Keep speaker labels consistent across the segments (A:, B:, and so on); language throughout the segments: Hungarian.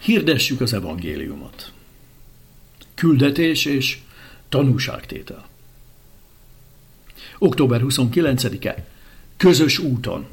A: Hirdessük az evangéliumot. Küldetés és tanúságtétel. Október 29-e. Közös úton.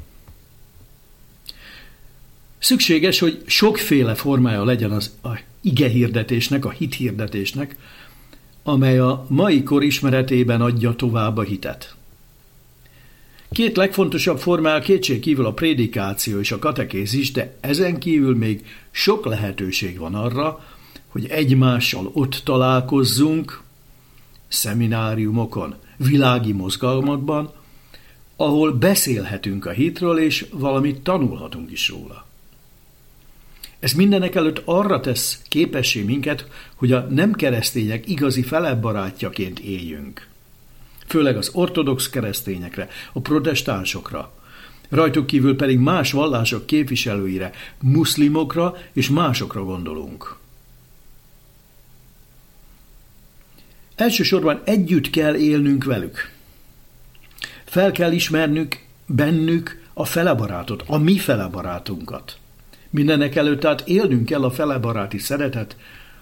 A: Szükséges, hogy sokféle formája legyen az igehirdetésnek, a hithirdetésnek, amely a mai kor ismeretében adja tovább a hitet. Két legfontosabb formája kétségkívül a prédikáció és a katekézis, de ezen kívül még sok lehetőség van arra, hogy egymással ott találkozzunk, szemináriumokon, világi mozgalmakban, ahol beszélhetünk a hitről, és valamit tanulhatunk is róla. Ez mindenekelőtt arra tesz képessé minket, hogy a nem keresztények igazi felebbarátjaként éljünk. Főleg az ortodox keresztényekre, a protestánsokra, rajtuk kívül pedig más vallások képviselőire, muszlimokra és másokra gondolunk. Elsősorban együtt kell élnünk velük. Fel kell ismernünk bennük a felebarátot, a mi felebarátunkat. Mindenek előtt tehát élnünk kell a felebaráti szeretet,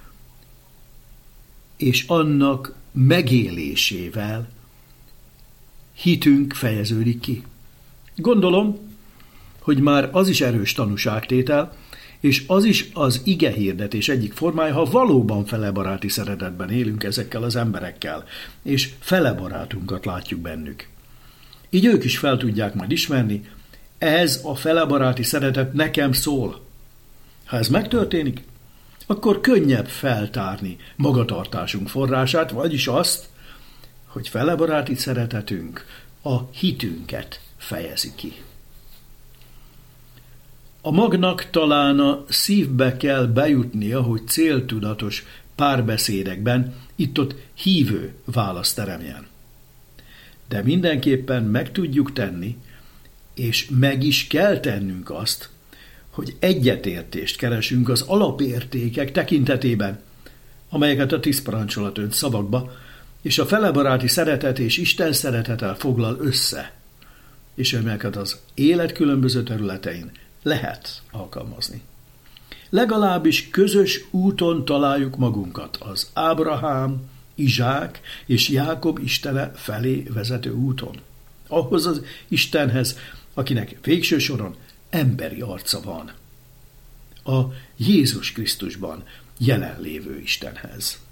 A: és annak megélésével hitünk fejeződik ki. Gondolom, hogy már az is erős tanúságtétel, és az is az igehirdetés egyik formája, ha valóban felebaráti szeretetben élünk ezekkel az emberekkel, és felebarátunkat látjuk bennük. Így ők is fel tudják majd ismerni, ez a felebaráti szeretet nekem szól. Ha ez megtörténik, akkor könnyebb feltárni magatartásunk forrását, vagyis azt, hogy felebaráti szeretetünk a hitünket fejezi ki. A magnak talán a szívbe kell bejutnia, hogy céltudatos párbeszédekben itt-ott hívő választ teremjen. De mindenképpen meg tudjuk tenni, és meg is kell tennünk azt, hogy egyetértést keresünk az alapértékek tekintetében, amelyeket a 10 parancsolat önt szavakba, és a felebaráti szeretet és Isten szeretetel foglal össze, és amelyeket az élet különböző területein lehet alkalmazni. Legalábbis közös úton találjuk magunkat az Ábrahám, Izsák és Jákob Istene felé vezető úton. Ahhoz az Istenhez, akinek végső soron emberi arca van. A Jézus Krisztusban jelenlévő Istenhez.